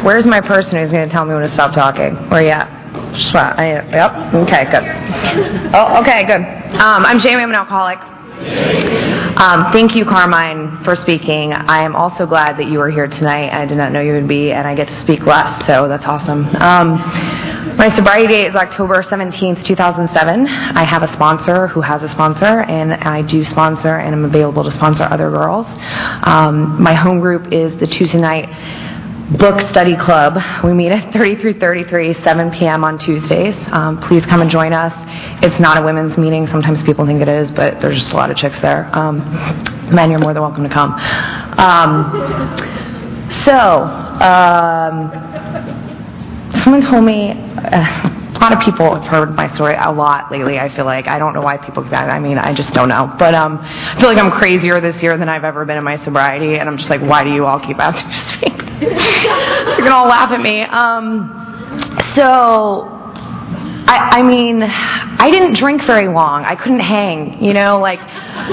Where's my person who's going to tell me when to stop talking? Where are you at? Yep. Okay, good. Oh, okay, good. I'm Jamie. I'm an alcoholic. Thank you, Carmine, for speaking. I am also glad that you were here tonight. I did not know you would be, and I get to speak less, so that's awesome. My sobriety date is October 17th, 2007. I have a sponsor who has a sponsor, and I do sponsor, and I'm available to sponsor other girls. My home group is the Tuesday night book study club. We meet at 3333, 7 p.m. on Tuesdays. Please come and join us. It's not a women's meeting. Sometimes people think it is, but there's just a lot of chicks there. Men, you're more than welcome to come. Someone told me, a lot of people have heard my story a lot lately, I feel like. I don't know why people do that. I mean, I just don't know. But I feel like I'm crazier this year than I've ever been in my sobriety, and I'm just like, why do you all keep asking me to speak? You're going to all laugh at me. I mean, I didn't drink very long. I couldn't hang, you know, like,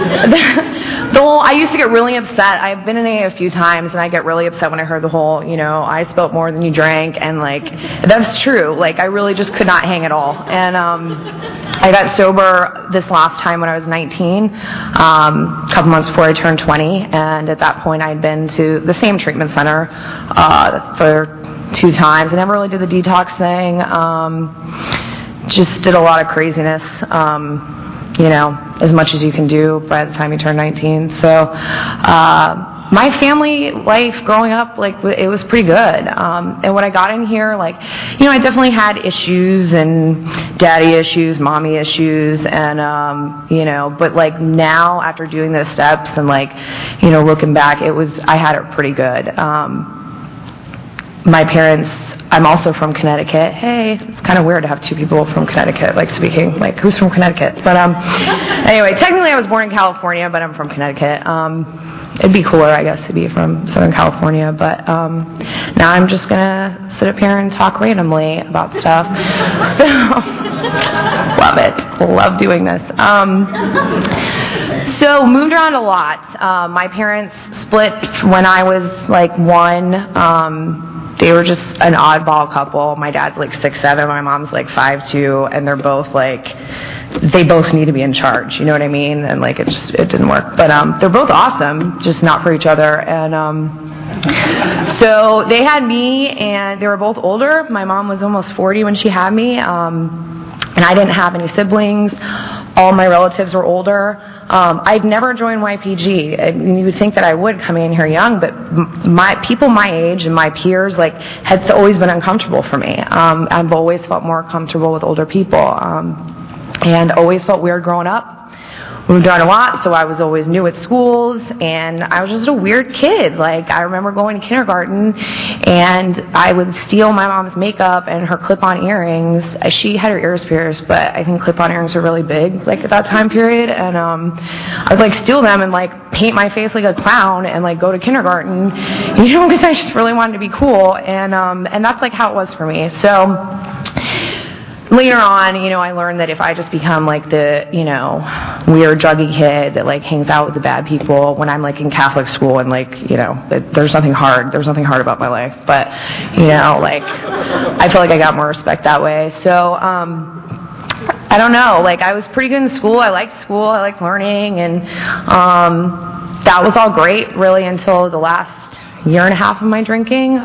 I used to get really upset. I've been in AA a few times, and I get really upset when I heard the whole, you know, I spilt more than you drank, and, like, that's true. Like, I really just could not hang at all. And I got sober this last time when I was 19, a couple months before I turned 20, and at that point I'd been to the same treatment center for 2 times. I never really did the detox thing. Just did a lot of craziness, you know, as much as you can do by the time you turn 19. So my family life growing up, like, it was pretty good. And when I got in here, like, you know, I definitely had issues and daddy issues, mommy issues, and, you know, but, like, now after doing those steps and, like, you know, looking back, I had it pretty good. My parents, I'm also from Connecticut. Hey, it's kind of weird to have 2 people from Connecticut, like, speaking. Like, who's from Connecticut? But anyway, technically I was born in California, but I'm from Connecticut. It'd be cooler, I guess, to be from Southern California. But now I'm just going to sit up here and talk randomly about stuff. So, love it. Love doing this. So, moved around a lot. My parents split when I was, like, 1. They were just an oddball couple. My dad's like 6'7", my mom's like 5'2", and they're both like, they both need to be in charge, you know what I mean? And like, it didn't work. But they're both awesome, just not for each other. And so they had me, and they were both older. My mom was almost 40 when she had me, and I didn't have any siblings. All my relatives were older. I'd never joined YPG. And you would think that I would coming in here young, but people my age and my peers, like, had always been uncomfortable for me. I've always felt more comfortable with older people, and always felt weird growing up. Moved around a lot, so I was always new at schools, and I was just a weird kid. Like, I remember going to kindergarten, and I would steal my mom's makeup and her clip-on earrings. She had her ears pierced, but I think clip-on earrings were really big, like, at that time period, and I would, like, steal them and, like, paint my face like a clown and, like, go to kindergarten, you know, because I just really wanted to be cool, and that's, like, how it was for me. So later on, you know, I learned that if I just become, like, the, you know, weird druggy kid that, like, hangs out with the bad people when I'm, like, in Catholic school, and, like, you know, there's nothing hard about my life, but, you know, like, I feel like I got more respect that way. So I don't know, like, I was pretty good in school. I liked learning, and that was all great really until the last year and a half of my drinking.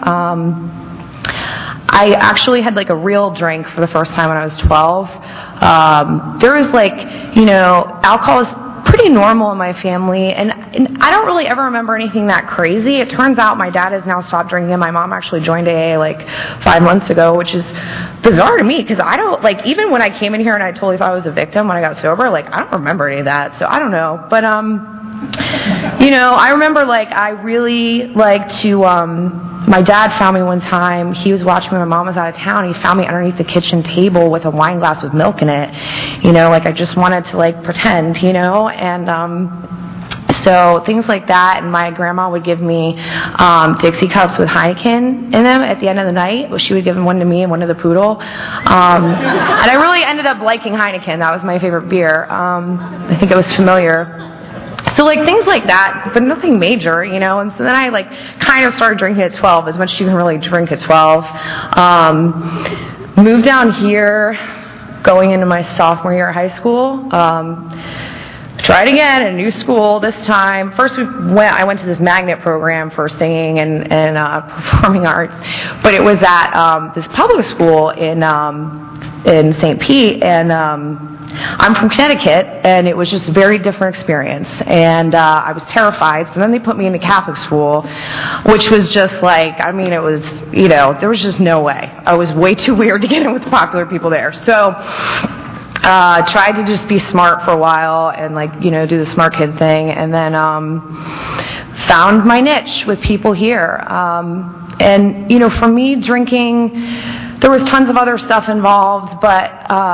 I actually had, like, a real drink for the first time when I was 12. There was, like, you know, alcohol is pretty normal in my family, and I don't really ever remember anything that crazy. It turns out my dad has now stopped drinking, and my mom actually joined AA, like, 5 months ago, which is bizarre to me, because I don't, like, even when I came in here and I totally thought I was a victim when I got sober, like, I don't remember any of that, so I don't know. But, you know, I remember, like, I really like to, my dad found me one time. He was watching me when my mom was out of town. He found me underneath the kitchen table with a wine glass with milk in it. You know, like, I just wanted to, like, pretend, you know, and so things like that. And my grandma would give me Dixie cups with Heineken in them at the end of the night. Well, she would give one to me and one to the poodle. And I really ended up liking Heineken. That was my favorite beer. I think it was familiar. So like things like that, but nothing major, you know. And so then I like kind of started drinking at 12, as much as you can really drink at 12. Moved down here, going into my sophomore year of high school. Tried again in a new school this time. First I went to this magnet program for singing and performing arts, but it was at this public school in St. Pete, and I'm from Connecticut, and it was just a very different experience, and I was terrified. So then they put me in a Catholic school, which was just like, I mean, it was, you know, there was just no way. I was way too weird to get in with the popular people there. So tried to just be smart for a while and, like, you know, do the smart kid thing, and then found my niche with people here. And, you know, for me, drinking, there was tons of other stuff involved, but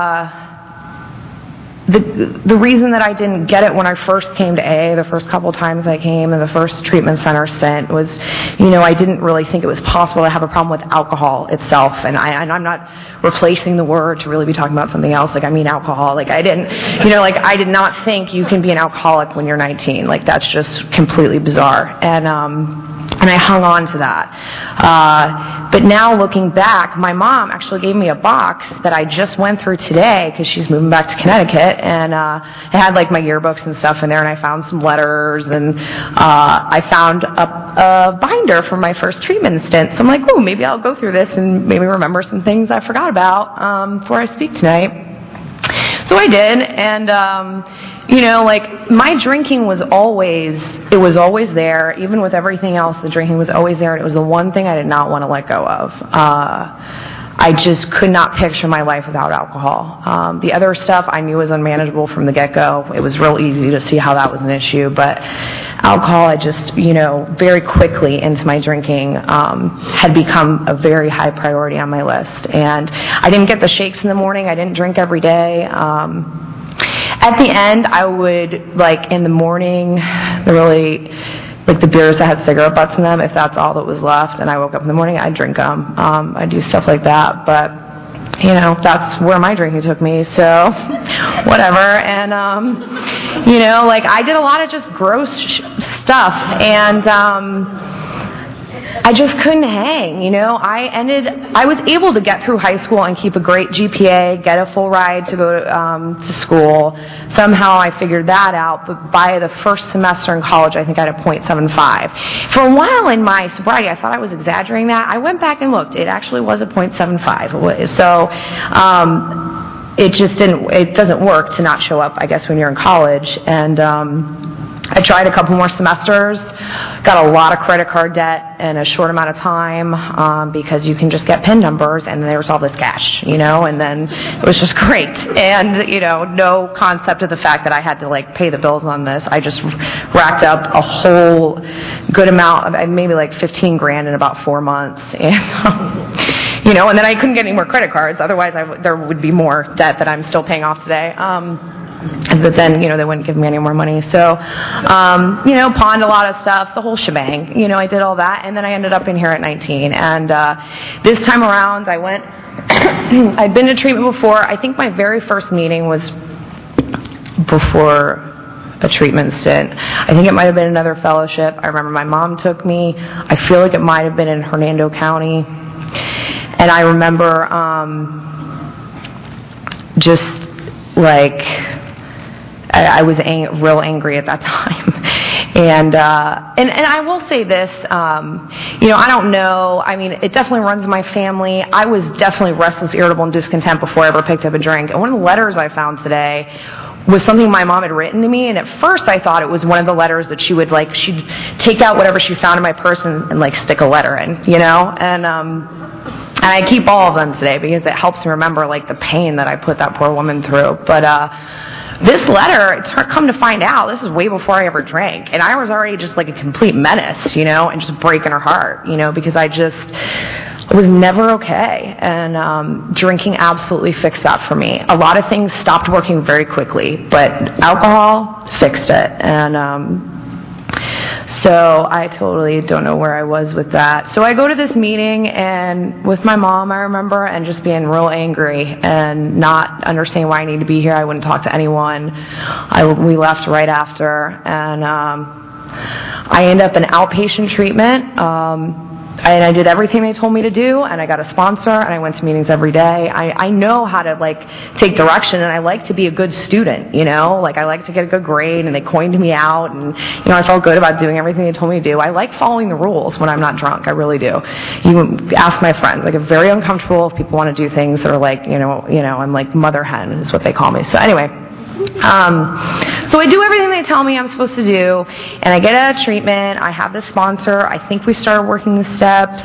the reason that I didn't get it when I first came to AA, the first couple times I came, and the first treatment center stint, was, you know, I didn't really think it was possible to have a problem with alcohol itself. And I'm not replacing the word to really be talking about something else. Like, I mean alcohol. Like, I didn't, you know, like, I did not think you can be an alcoholic when you're 19. Like, that's just completely bizarre. And I hung on to that. But now looking back, my mom actually gave me a box that I just went through today because she's moving back to Connecticut, and it had like my yearbooks and stuff in there, and I found some letters, and I found a binder from my first treatment stint. So I'm like, oh, maybe I'll go through this and maybe remember some things I forgot about before I speak tonight. So I did, and you know, like, my drinking was always there. Even with everything else, the drinking was always there, and it was the one thing I did not want to let go of. I just could not picture my life without alcohol. The other stuff I knew was unmanageable from the get-go. It was real easy to see how that was an issue, but alcohol, I just, you know, very quickly into my drinking had become a very high priority on my list. And I didn't get the shakes in the morning. I didn't drink every day. At the end, I would, like, in the morning, like the beers that had cigarette butts in them, if that's all that was left, and I woke up in the morning, I'd drink them. I'd do stuff like that, but, you know, that's where my drinking took me, so whatever. And, you know, like, I did a lot of just gross stuff, and I just couldn't hang, you know. I was able to get through high school and keep a great GPA, get a full ride to go to school. Somehow I figured that out, but by the first semester in college, I think I had a .75. For a while in my sobriety, I thought I was exaggerating that. I went back and looked. It actually was a .75. So it doesn't work to not show up, I guess, when you're in college. And I tried a couple more semesters, got a lot of credit card debt in a short amount of time because you can just get PIN numbers, and there's all this cash, you know, and then it was just great. And, you know, no concept of the fact that I had to, like, pay the bills on this. I just racked up a whole good amount, maybe like $15,000 in about 4 months. And, you know, and then I couldn't get any more credit cards. Otherwise, there would be more debt that I'm still paying off today. But then, you know, they wouldn't give me any more money. So, you know, pawned a lot of stuff, the whole shebang. You know, I did all that, and then I ended up in here at 19. And this time around, I went, I'd been to treatment before. I think my very first meeting was before a treatment stint. I think it might have been another fellowship. I remember my mom took me. I feel like it might have been in Hernando County. And I remember just, like, I was real angry at that time. And I will say this, you know, I don't know. I mean, it definitely runs in my family. I was definitely restless, irritable, and discontent before I ever picked up a drink. And one of the letters I found today was something my mom had written to me. And at first I thought it was one of the letters that she would, like, she'd take out whatever she found in my purse and like, stick a letter in, you know? And I keep all of them today because it helps me remember, like, the pain that I put that poor woman through. But this letter, come to find out, this is way before I ever drank. And I was already just like a complete menace, you know, and just breaking her heart, you know, because I was never okay. And drinking absolutely fixed that for me. A lot of things stopped working very quickly, but alcohol fixed it. And So I totally don't know where I was with that. So I go to this meeting and with my mom, I remember, and just being real angry and not understanding why I need to be here. I wouldn't talk to anyone. We left right after, and I ended up in outpatient treatment. And I did everything they told me to do, and I got a sponsor, and I went to meetings every day. I know how to, take direction, and I like to be a good student, I like to get a good grade, and they coined me out, and, I felt good about doing everything they told me to do. I like following the rules when I'm not drunk. I really do. You ask my friends. I get very uncomfortable if people want to do things that are I'm like mother hen is what they call me. So anyway. So I do everything they tell me I'm supposed to do, and I get out of treatment. I have the sponsor. I think we started working the steps,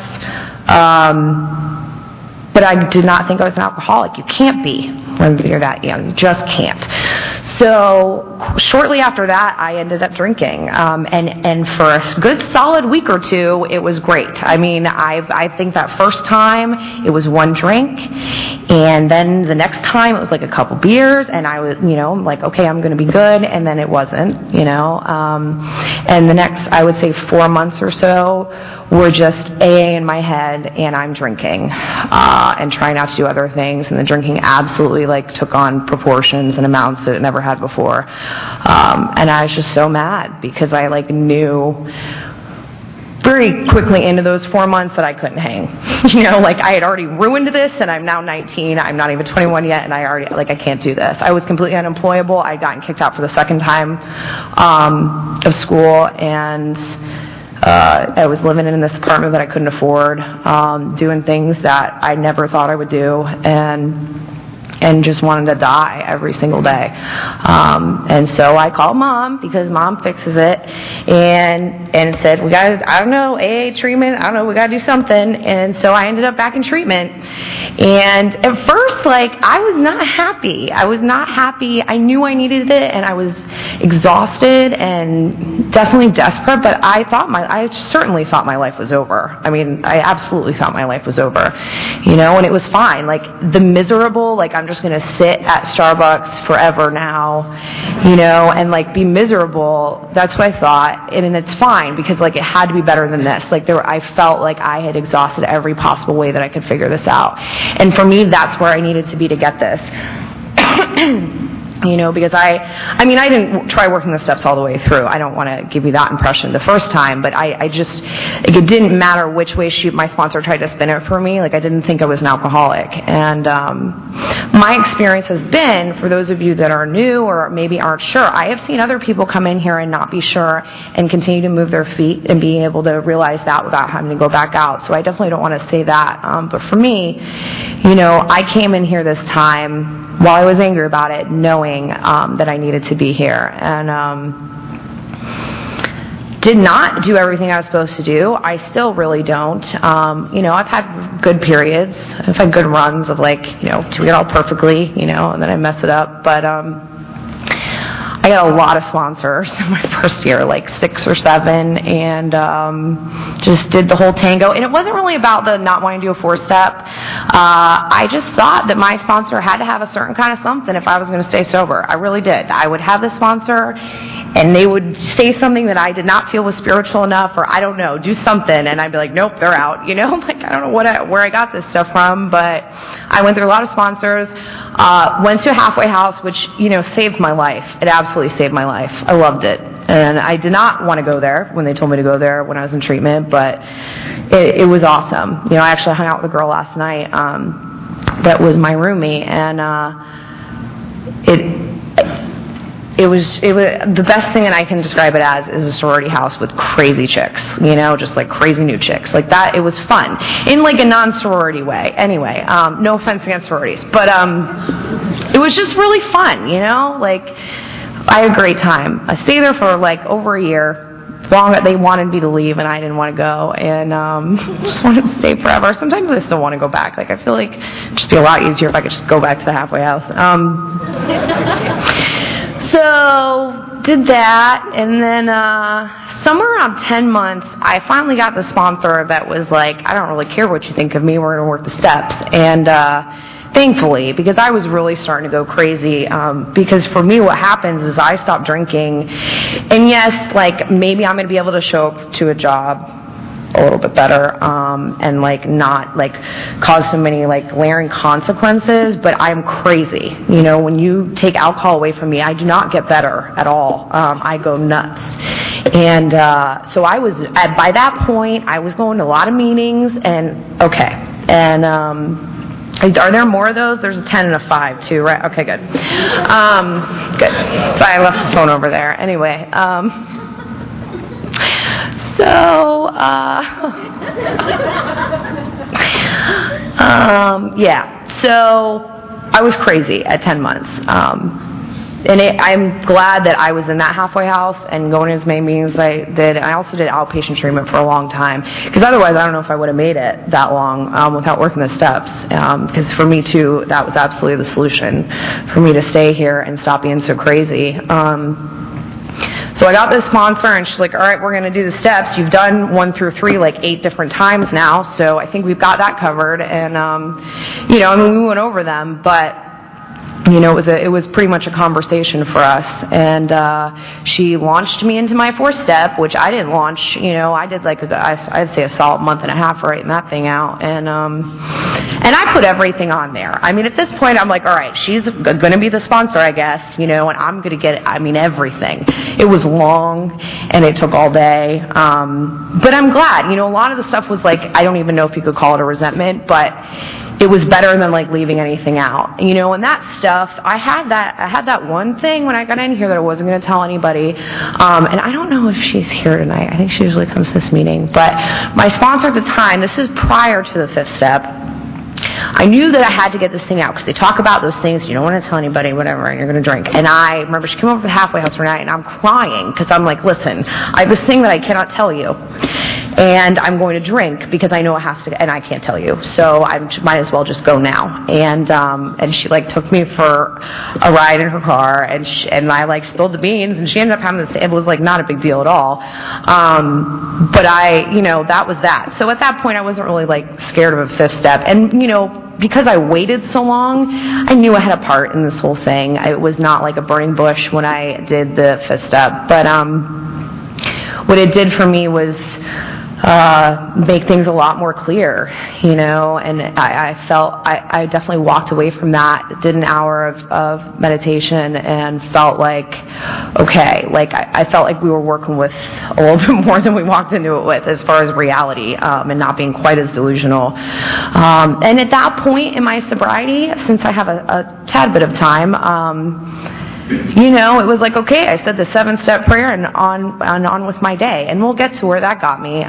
but I did not think I was an alcoholic. You can't be when you're that young. You just can't. So shortly after that, I ended up drinking, and for a good solid week or two, it was great. I mean, I think that first time it was one drink, and then the next time it was like a couple beers, and I was, okay, I'm going to be good, and then it wasn't, and the next, I would say 4 months or so were just AA in my head, and I'm drinking, and trying not to do other things, and the drinking absolutely took on proportions and amounts that it never had before. And I was just so mad because I knew very quickly into those 4 months that I couldn't hang. I had already ruined this, and I'm now 19. I'm not even 21 yet, and I already, I can't do this. I was completely unemployable. I'd gotten kicked out for the second time of school, and I was living in this apartment that I couldn't afford, doing things that I never thought I would do, and just wanted to die every single day. And so I called Mom, because Mom fixes it, and said, we got to, I don't know, AA treatment, I don't know, we got to do something. And so I ended up back in treatment. And at first, I was not happy. I knew I needed it, and I was exhausted and definitely desperate, but I certainly thought my life was over. I mean, I absolutely thought my life was over, and it was fine. The miserable, I'm just going to sit at Starbucks forever now, and be miserable. That's what I thought, and it's fine because it had to be better than this. I felt like I had exhausted every possible way that I could figure this out, and for me, that's where I needed to be to get this. Because I didn't try working the steps all the way through. I don't want to give you that impression the first time, but I just, it didn't matter which way my sponsor tried to spin it for me. I didn't think I was an alcoholic. And my experience has been, for those of you that are new or maybe aren't sure, I have seen other people come in here and not be sure and continue to move their feet and being able to realize that without having to go back out. So I definitely don't want to say that. But for me, I came in here this time while I was angry about it, knowing that I needed to be here, and did not do everything I was supposed to do. I still really don't. I've had good periods. I've had good runs of do it all perfectly, and then I mess it up. But I got a lot of sponsors in my first year, 6 or 7, and just did the whole tango. And it wasn't really about the not wanting to do a 4-step. I just thought that my sponsor had to have a certain kind of something if I was going to stay sober. I really did. I would have the sponsor, and they would say something that I did not feel was spiritual enough, or I don't know, do something, and I'd be like, nope, they're out. I don't know where I got this stuff from, but I went through a lot of sponsors. Went to a halfway house, which saved my life. It absolutely saved my life. I loved it. And I did not want to go there when they told me to go there when I was in treatment, but it was awesome. I actually hung out with a girl last night that was my roomie, and it was the best thing that I can describe it as is a sorority house with crazy chicks, just crazy new chicks. That, it was fun. In a non-sorority way. Anyway, no offense against sororities, but it was just really fun, I had a great time. I stayed there for over a year. They wanted me to leave, and I didn't want to go, and just wanted to stay forever. Sometimes I still want to go back. I feel like it'd just be a lot easier if I could just go back to the halfway house. So did that, and then somewhere around 10 months, I finally got the sponsor that was I don't really care what you think of me. We're going to work the steps, and thankfully, because I was really starting to go crazy. Because for me, what happens is I stop drinking, and yes, like maybe I'm going to be able to show up to a job a little bit better, and like not like cause so many like glaring consequences, but I'm crazy. You know, when you take alcohol away from me, I do not get better at all. I go nuts. And so I was, by that point, I was going to a lot of meetings, and okay. And are there more of those? There's a 10 and a 5 too, right? Okay, good. Good. So I left the phone over there. Anyway, yeah. So I was crazy at 10 months. And I'm glad that I was in that halfway house and going to as many meetings as I did. I also did outpatient treatment for a long time, because otherwise I don't know if I would have made it that long without working the steps. Because for me too, that was absolutely the solution for me to stay here and stop being so crazy. So I got this sponsor, and she's like, all right, we're going to do the steps. You've done 1 through 3 like 8 different times now, so I think we've got that covered. And, you know, I mean, we went over them, but you know, it was pretty much a conversation for us. And she launched me into my 4th step, which I didn't launch. You know, I did like I'd say a solid month and a half writing that thing out. And I put everything on there. I mean, at this point, I'm like, all right, she's going to be the sponsor, I guess. You know, and I'm going to get, I mean, everything. It was long, and it took all day. But I'm glad. You know, a lot of the stuff was like, I don't even know if you could call it a resentment, but it was better than like leaving anything out, you know. And that stuff, I had that one thing when I got in here that I wasn't going to tell anybody. And I don't know if she's here tonight. I think she usually comes to this meeting. But my sponsor at the time, this is prior to the 5th step, I knew that I had to get this thing out, because they talk about those things, you don't want to tell anybody, whatever, and you're going to drink. And I remember she came over to the halfway house one night, and I'm crying, because I'm like, listen, I have this thing that I cannot tell you, and I'm going to drink because I know it has to, and I can't tell you, so I might as well just go now. And she like took me for a ride in her car, and I like spilled the beans, and she ended up having this. It was like not a big deal at all, but you know, that was that. So at that point, I wasn't really like scared of a 5th step, and you know, because I waited so long, I knew I had a part in this whole thing. It was not like a burning bush when I did the 5th step, but what it did for me was make things a lot more clear, you know. And I felt I definitely walked away from that, did an hour of meditation, and felt like, okay, like I felt like we were working with a little bit more than we walked into it with, as far as reality, and not being quite as delusional. And at that point in my sobriety, since I have a tad bit of time, you know, it was like, okay, I said the 7-step prayer and on with my day. And we'll get to where that got me.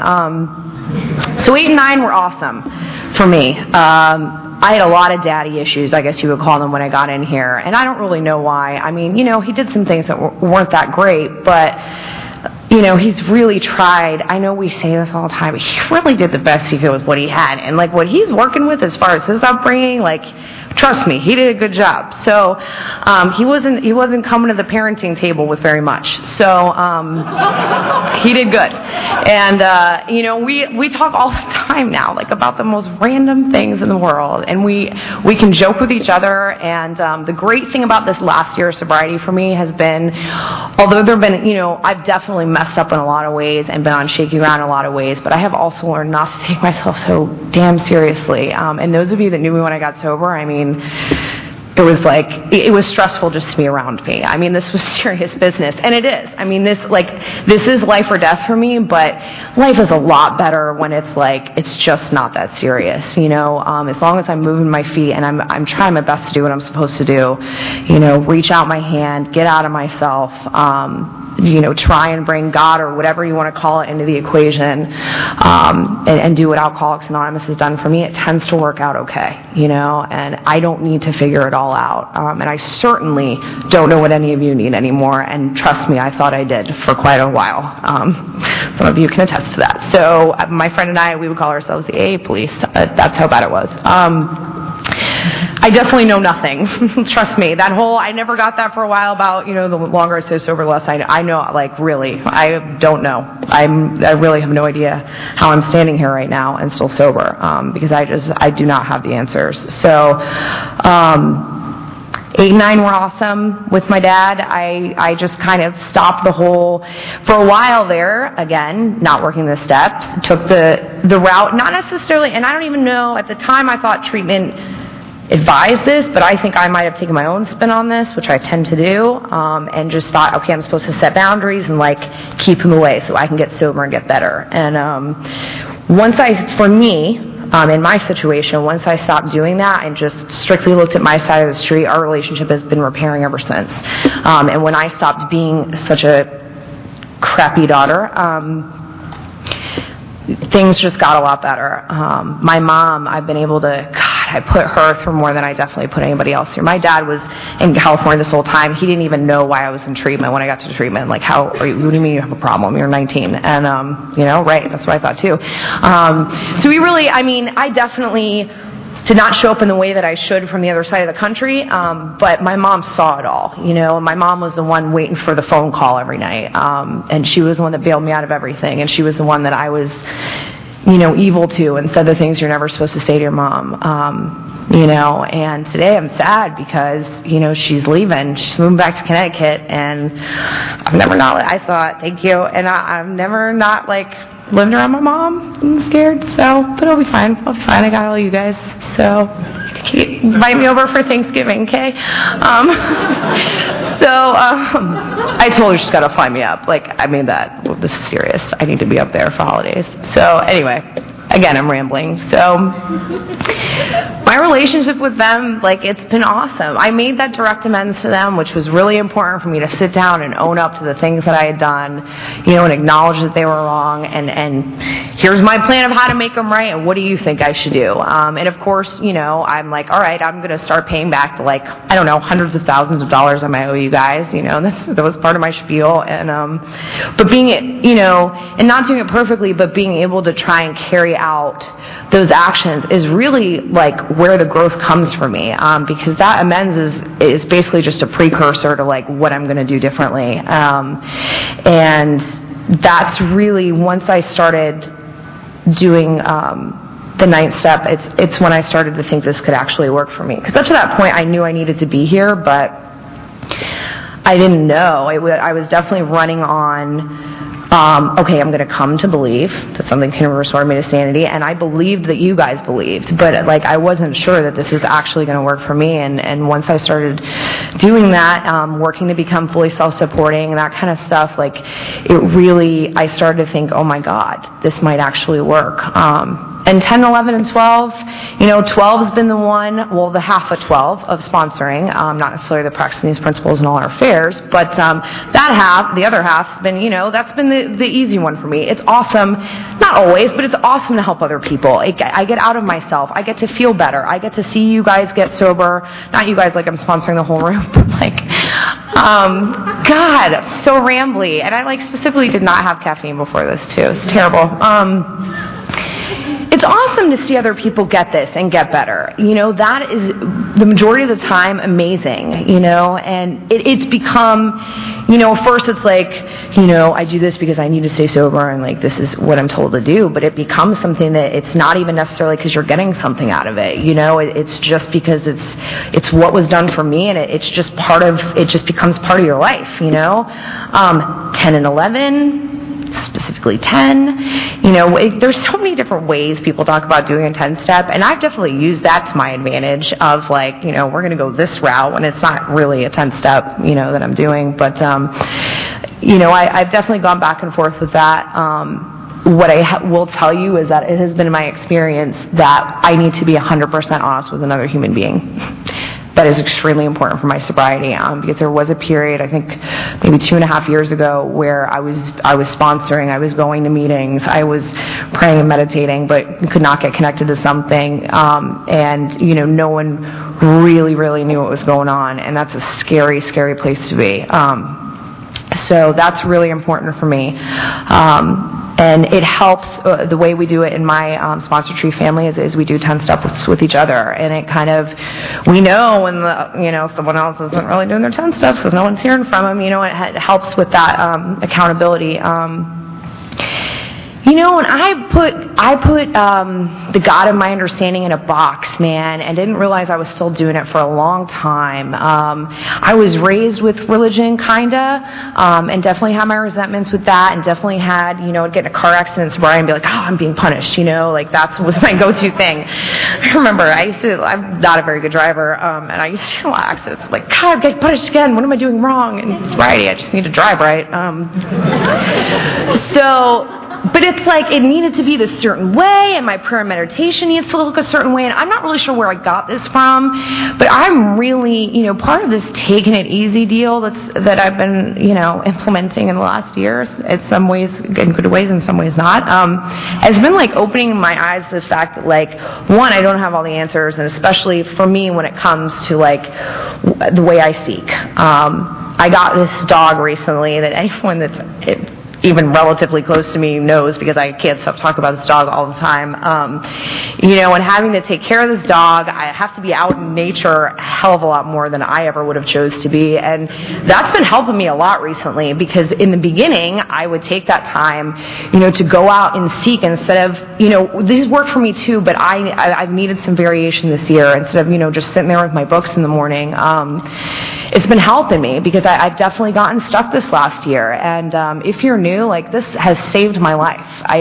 So 8 and 9 were awesome for me. I had a lot of daddy issues, I guess you would call them, when I got in here. And I don't really know why. I mean, you know, he did some things that weren't that great, but you know, he's really tried. I know we say this all the time, but he really did the best he could with what he had. And like what he's working with as far as his upbringing, like, trust me, he did a good job. So he wasn't coming to the parenting table with very much. So he did good. And you know, we talk all the time now, like, about the most random things in the world, and we can joke with each other. And the great thing about this last year of sobriety for me has been, although there have been, you know, I've definitely messed up in a lot of ways and been on shaky ground in a lot of ways, but I have also learned not to take myself so damn seriously. And those of you that knew me when I got sober, I mean, it was like, it was stressful just to be around me. I mean, this was serious business, and it is. I mean, this is life or death for me, but life is a lot better when it's like, it's just not that serious, you know. As long as I'm moving my feet and I'm trying my best to do what I'm supposed to do, you know, reach out my hand, get out of myself, you know, try and bring God or whatever you want to call it into the equation, and do what Alcoholics Anonymous has done for me. It tends to work out okay, you know, and I don't need to figure it all out. And I certainly don't know what any of you need anymore, and trust me, I thought I did for quite a while. Some of you can attest to that. So my friend and I, we would call ourselves the AA police. That's how bad it was. I definitely know nothing. Trust me. I never got that for a while about, the longer I stay sober, the less I know, really, I don't know. I really have no idea how I'm standing here right now and still sober, because I do not have the answers. So, 8 and 9 were awesome with my dad. I just kind of stopped for a while there, again, not working the steps, took the route, not necessarily, and I don't even know, at the time I thought treatment advised this, but I think I might have taken my own spin on this, which I tend to do, and just thought, okay, I'm supposed to set boundaries and keep him away so I can get sober and get better. And for me, in my situation, once I stopped doing that and just strictly looked at my side of the street, our relationship has been repairing ever since. And when I stopped being such a crappy daughter, things just got a lot better. My mom, I've been able to, I put her through more than I definitely put anybody else through. My dad was in California this whole time. He didn't even know why I was in treatment when I got to treatment. What do you mean you have a problem? You're 19. And, right, that's what I thought too. So I definitely did not show up in the way that I should from the other side of the country, but my mom saw it all, My mom was the one waiting for the phone call every night, and she was the one that bailed me out of everything, and she was the one that I was, evil to and said the things you're never supposed to say to your mom, and today I'm sad because, she's leaving. She's moving back to Connecticut, and I thought, thank you, and I've never not, lived around my mom. I'm scared, but it'll be fine. I'll be fine. I got all you guys, so invite me over for Thanksgiving, okay? I told her she's got to fly me up. I made that. Well, this is serious. I need to be up there for holidays. So anyway, again, I'm rambling. So my relationship with them, it's been awesome. I made that direct amends to them, which was really important for me to sit down and own up to the things that I had done, and acknowledge that they were wrong, and here's my plan of how to make them right, and what do you think I should do? And of course, I'm all right, I'm going to start paying back the, hundreds of thousands of dollars I might owe you guys, that was part of my spiel, and, but being, and not doing it perfectly, but being able to try and carry out those actions is really where the growth comes for me, because that amends is basically just a precursor to what I'm going to do differently, and that's really, once I started doing the 9th step, it's when I started to think this could actually work for me, because up to that point I knew I needed to be here, but I didn't know. I was definitely running on okay, I'm going to come to believe that something can restore me to sanity, and I believed that you guys believed, but I wasn't sure that this was actually going to work for me, and once I started doing that, working to become fully self-supporting, that kind of stuff, I started to think, oh my God, this might actually work. And 10, 11, and 12, 12 has been the half of 12 of sponsoring, not necessarily the practicing these principles in all our affairs, but the other half has been, that's been the easy one for me. It's awesome, not always, but it's awesome to help other people. I get out of myself. I get to feel better. I get to see you guys get sober. Not you guys I'm sponsoring the whole room, but God, so rambly. And I specifically did not have caffeine before this too. It's terrible. It's awesome to see other people get this and get better. That is the majority of the time amazing, and it's become, first it's I do this because I need to stay sober and this is what I'm told to do, but it becomes something that it's not even necessarily because you're getting something out of it, it's just because it's what was done for me, and it just becomes part of your life, 10 and 11, specifically 10, there's so many different ways people talk about doing a 10-step, and I've definitely used that to my advantage of we're going to go this route when it's not really a 10-step, that I'm doing, but, I've definitely gone back and forth with that. What I will tell you is that it has been my experience that I need to be 100% honest with another human being. That is extremely important for my sobriety, because there was a period, I think maybe 2.5 years ago, where I was sponsoring, I was going to meetings, I was praying and meditating, but could not get connected to something, and no one really knew what was going on, and that's a scary, scary place to be. So that's really important for me. And it helps, the way we do it in my sponsor tree family is we do 10 steps with each other. And it kind of, we know when someone else isn't really doing their 10 steps because no one's hearing from them, it helps with that accountability. And I put the God of my understanding in a box, man, and didn't realize I was still doing it for a long time. I was raised with religion, kinda, and definitely had my resentments with that, and definitely had, I'd get in a car accident sobriety and be like, oh, I'm being punished, like that was my go-to thing. I remember I'm not a very good driver, and I used to get a lot of accidents, like, God, I'm getting punished again, what am I doing wrong? And sobriety, I just need to drive right. But it's like it needed to be this certain way, and my prayer and meditation needs to look a certain way, and I'm not really sure where I got this from, but I'm really, part of this taking it easy deal that I've been, implementing in the last years, in some ways, in good ways, in some ways not, has been like opening my eyes to the fact that, like, one, I don't have all the answers, and especially for me when it comes to, like, the way I seek. I got this dog recently that anyone that's even relatively close to me knows, because I can't stop talking about this dog all the time. And having to take care of this dog, I have to be out in nature a hell of a lot more than I ever would have chose to be. And that's been helping me a lot recently, because in the beginning, I would take that time, to go out and seek instead of, these work for me too, but I've needed some variation this year instead of, just sitting there with my books in the morning. It's been helping me because I've definitely gotten stuck this last year. And if you're new, like, this has saved my life.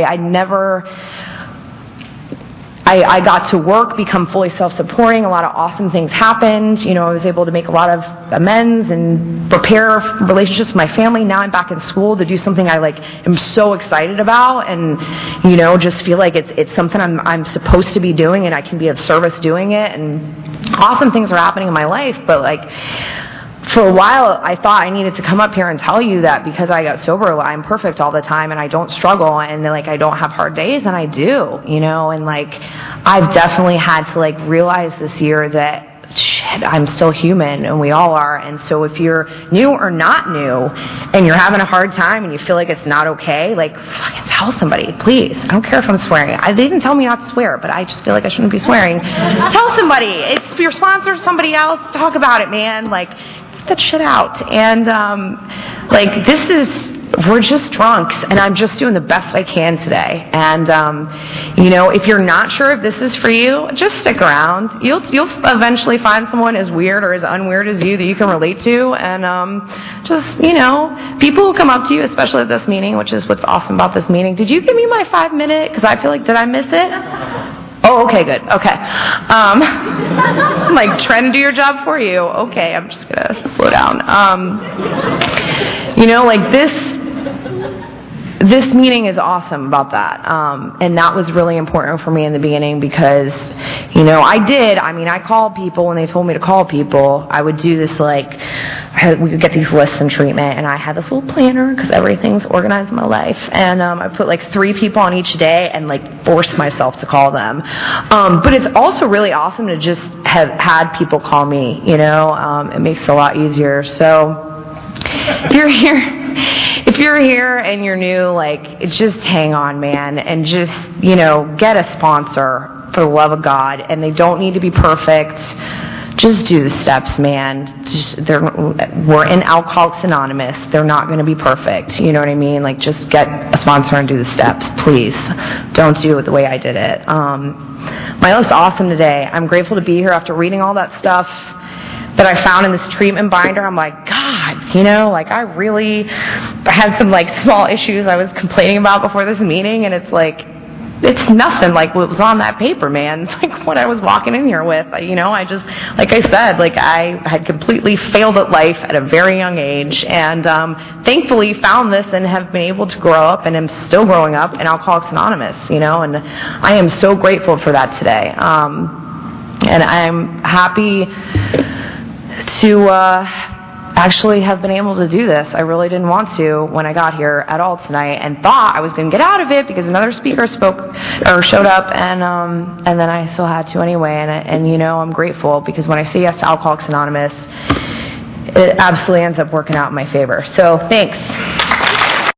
I got to work, become fully self-supporting. A lot of awesome things happened. I was able to make a lot of amends and prepare relationships with my family. Now I'm back in school to do something I am so excited about, and just feel like it's something I'm supposed to be doing, and I can be of service doing it. And awesome things are happening in my life, but for a while, I thought I needed to come up here and tell you that because I got sober, I'm perfect all the time and I don't struggle and I don't have hard days, and I do, and I've definitely had to realize this year that shit, I'm still human, and we all are. And so if you're new or not new and you're having a hard time and you feel like it's not okay, fucking tell somebody, please. I don't care if I'm swearing. They didn't tell me not to swear, but I just feel like I shouldn't be swearing. Tell somebody. It's your sponsor, somebody else. Talk about it, man. Get that shit out. And we're just drunks, and I'm just doing the best I can today. And if you're not sure if this is for you, just stick around. You'll eventually find someone as weird or as unweird as you that you can relate to. And people will come up to you, especially at this meeting, which is what's awesome about this meeting. Did you give me my 5 minute? Because I feel like, did I miss it? Oh, okay, good. Okay. I'm trying to do your job for you. Okay, I'm just going to slow down. This meeting is awesome about that. And that was really important for me in the beginning because, I called people when they told me to call people. I would do this, we could get these lists in treatment, and I had this little planner because everything's organized in my life. And I put 3 people on each day and force myself to call them. But it's also really awesome to just have had people call me, it makes it a lot easier. So if you're here and you're new, just hang on, man, and just, get a sponsor for the love of God, and they don't need to be perfect. Just do the steps, man. We're in Alcoholics Anonymous. They're not going to be perfect. You know what I mean? Just get a sponsor and do the steps, please. Don't do it the way I did it. My life's awesome today. I'm grateful to be here after reading all that stuff that I found in this treatment binder. I'm like, God, I had some small issues I was complaining about before this meeting, and it's nothing like what was on that paper, man. It's what I was walking in here with. I just, I said, I had completely failed at life at a very young age, and thankfully found this and have been able to grow up, and am still growing up in Alcoholics Anonymous, and I am so grateful for that today. And I'm happy to actually have been able to do this. I really didn't want to when I got here at all tonight, and thought I was going to get out of it because another speaker showed up, and then I still had to anyway. And I'm grateful, because when I say yes to Alcoholics Anonymous, it absolutely ends up working out in my favor. So thanks.